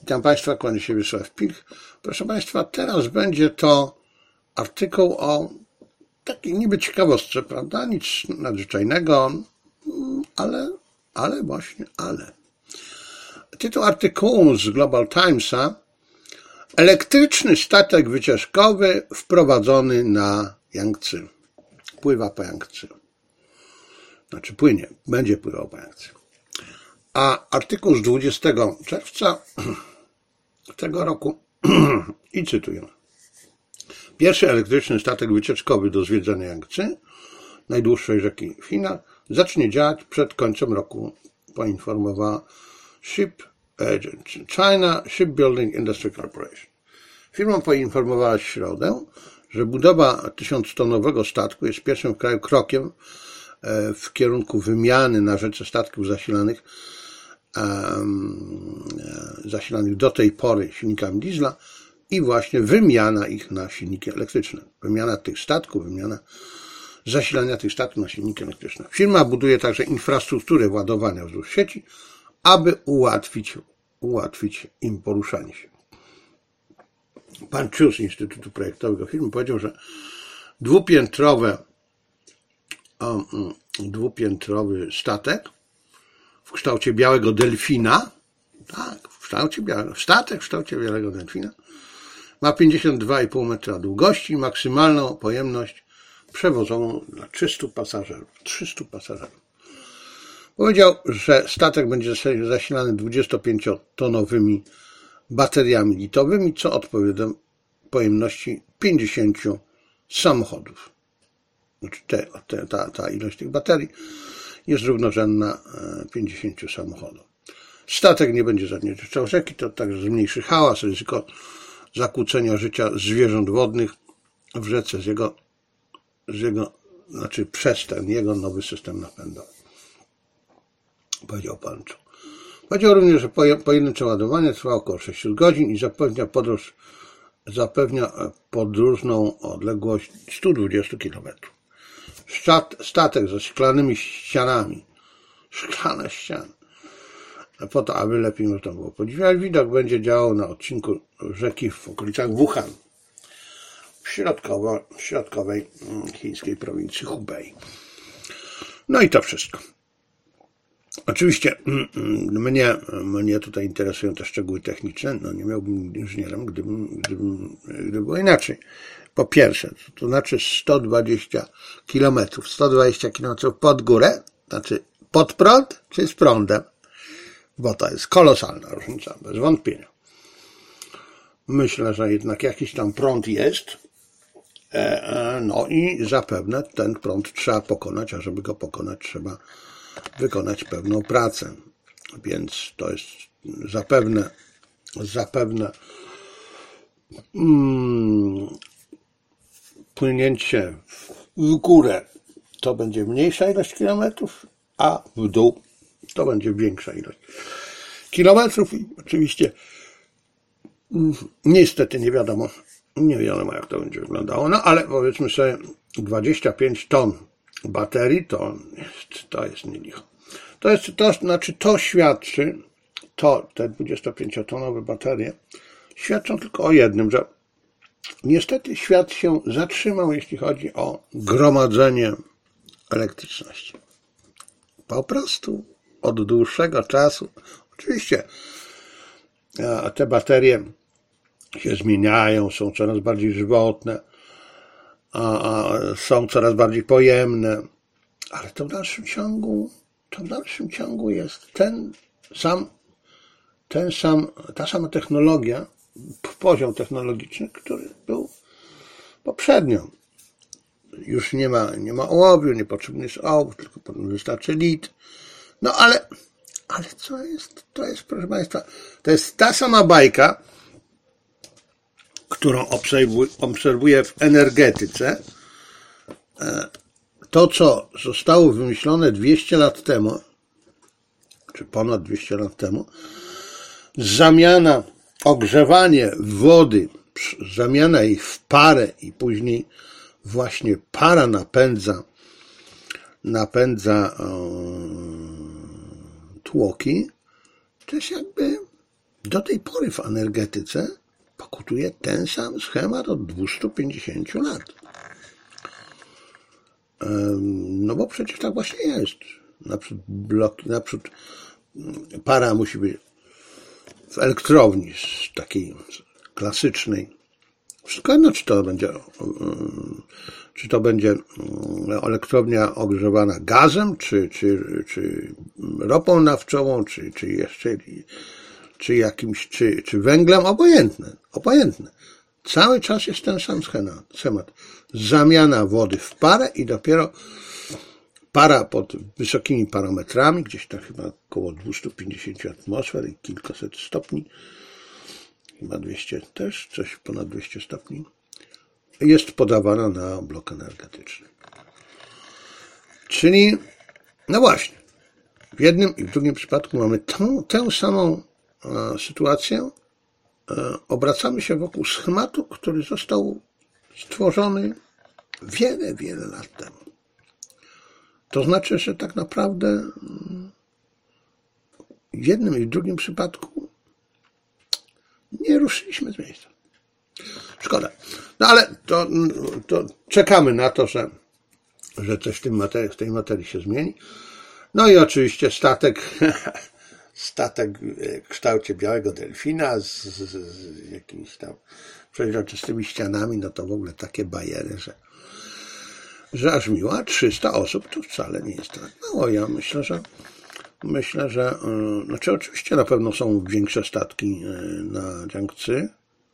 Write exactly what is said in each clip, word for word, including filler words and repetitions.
Witam Państwa, kłania się Wiesław Pilch. Proszę Państwa, teraz będzie to artykuł o takiej niby ciekawostce, prawda? Nic nadzwyczajnego, ale, ale właśnie, ale. Tytuł artykułu z Global Timesa: elektryczny statek wycieczkowy wprowadzony na Jangtze. Pływa po Jangtze. Znaczy płynie, będzie pływał po Jangtze. A artykuł z dwudziestego czerwca tego roku i cytuję. Pierwszy elektryczny statek wycieczkowy do zwiedzania Jangtze, najdłuższej rzeki w Chinach, zacznie działać przed końcem roku, poinformowała Ship, China Shipbuilding Industry Corporation. Firma poinformowała w środę, że budowa tysiąctonowego statku jest pierwszym w kraju krokiem w kierunku wymiany na rzece statków zasilanych um, zasilanych do tej pory silnikami diesla i właśnie wymiana ich na silniki elektryczne. Wymiana tych statków, wymiana zasilania tych statków na silniki elektryczne. Firma buduje także infrastrukturę ładowania wzdłuż sieci, aby ułatwić, ułatwić im poruszanie się. Pan Chu z Instytutu Projektowego firmy powiedział, że dwupiętrowe dwupiętrowy statek w kształcie białego delfina, tak, w kształcie białego, statek w kształcie białego delfina ma pięćdziesiąt dwa i pół metra długości i maksymalną pojemność przewozową dla trzystu pasażerów. trzystu pasażerów. Powiedział, że statek będzie zasilany dwudziestopięciotonowymi bateriami litowymi, co odpowiada pojemności pięćdziesięciu samochodów. Znaczy te, te, ta, ta ilość tych baterii jest równorzędna pięćdziesięciu samochodom. Statek nie będzie zanieczyszczał rzeki, to także zmniejszy hałas, ryzyko zakłócenia życia zwierząt wodnych w rzece z jego, z jego znaczy przez ten jego nowy system napędowy. Powiedział pan Chu. Powiedział również, że pojedyncze ładowanie trwa około sześciu godzin i zapewnia podróż, zapewnia podróżną odległość sto dwadzieścia kilometrów. Statek ze szklanymi ścianami, szklane ściany, po to, aby lepiej można było podziwiać widok, będzie działał na odcinku rzeki w okolicach Wuhan, w, środkowo, w środkowej chińskiej prowincji Hubei. No i to wszystko. Oczywiście mnie, mnie tutaj interesują te szczegóły techniczne. No nie miałbym inżynierem, gdybym, gdybym, gdyby było inaczej. Po pierwsze, to znaczy sto dwadzieścia kilometrów. sto dwadzieścia kilometrów pod górę, znaczy pod prąd, czy z prądem? Bo to jest kolosalna różnica, bez wątpienia. Myślę, że jednak jakiś tam prąd jest. No i zapewne ten prąd trzeba pokonać, a żeby go pokonać, trzeba wykonać pewną pracę. Więc to jest zapewne zapewne mm, płynięcie w górę to będzie mniejsza ilość kilometrów, a w dół to będzie większa ilość kilometrów. I oczywiście niestety nie wiadomo, nie wiadomo jak to będzie wyglądało, no ale powiedzmy sobie dwadzieścia pięć ton baterii to jest, to jest nie licho. To jest, to znaczy to świadczy, to te dwudziestopięciotonowe baterie świadczą tylko o jednym, że niestety świat się zatrzymał, jeśli chodzi o gromadzenie elektryczności. Po prostu od dłuższego czasu, oczywiście te baterie się zmieniają, są coraz bardziej żywotne, a są coraz bardziej pojemne, ale to w dalszym ciągu, to w dalszym ciągu jest ten sam, ten sam, ta sama technologia, poziom technologiczny, który był poprzednio. Już nie ma, nie ma ołowiu, niepotrzebny jest ołów, tylko wystarczy lit. No ale, ale co jest, to jest, proszę Państwa, to jest ta sama bajka, którą obserwuję w energetyce. To, co zostało wymyślone dwieście lat temu, czy ponad dwieście lat temu, zamiana, ogrzewanie wody, zamiana jej w parę i później właśnie para napędza, napędza e, tłoki, to jest jakby do tej pory w energetyce pokutuje ten sam schemat od dwustu pięćdziesięciu lat. No bo przecież tak właśnie jest. Naprzód bloki, naprzód para musi być w elektrowni z takiej klasycznej. Wszystko jedno, czy to będzie, czy to będzie elektrownia ogrzewana gazem, czy, czy, czy ropą naftową, czy, czy jeszcze, czy jakimś, czy, czy węglem, obojętne, obojętne. Cały czas jest ten sam schemat. Zamiana wody w parę i dopiero para pod wysokimi parametrami, gdzieś tam chyba około dwieście pięćdziesiąt atmosfer i kilkaset stopni, chyba dwieście też, coś ponad dwieście stopni, jest podawana na blok energetyczny. Czyli, no właśnie, w jednym i w drugim przypadku mamy tą, tę samą e, sytuację. E, obracamy się wokół schematu, który został stworzony wiele, wiele lat temu. To znaczy, że tak naprawdę w jednym i w drugim przypadku nie ruszyliśmy z miejsca. Szkoda. No ale to, to czekamy na to, że, że coś w, tym materii, w tej materii się zmieni. No i oczywiście statek, statek w kształcie białego delfina z, z, z jakimiś tam przeźroczystymi ścianami, no to w ogóle takie bajery, że, że aż miła. trzysta osób to wcale nie jest tak mało. Ja myślę, że Myślę, że, znaczy oczywiście na pewno są większe statki na Jiangcy,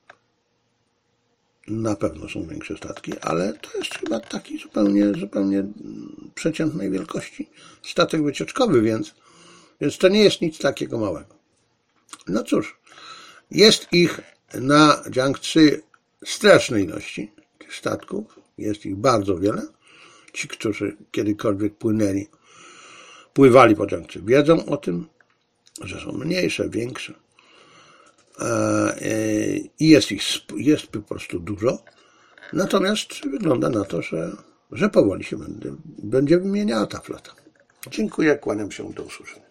na pewno są większe statki, ale to jest chyba taki zupełnie, zupełnie przeciętnej wielkości statek wycieczkowy, więc, więc to nie jest nic takiego małego. No cóż, jest ich na Jiangcy strasznej ilości, tych statków, jest ich bardzo wiele. Ci, którzy kiedykolwiek płynęli, pływali po Jiangcy, wiedzą o tym, że są mniejsze, większe. I jest ich jest po prostu dużo. Natomiast wygląda na to, że, że powoli się będzie, będzie wymieniała ta flota. Dziękuję, kłaniam się, do usłyszenia.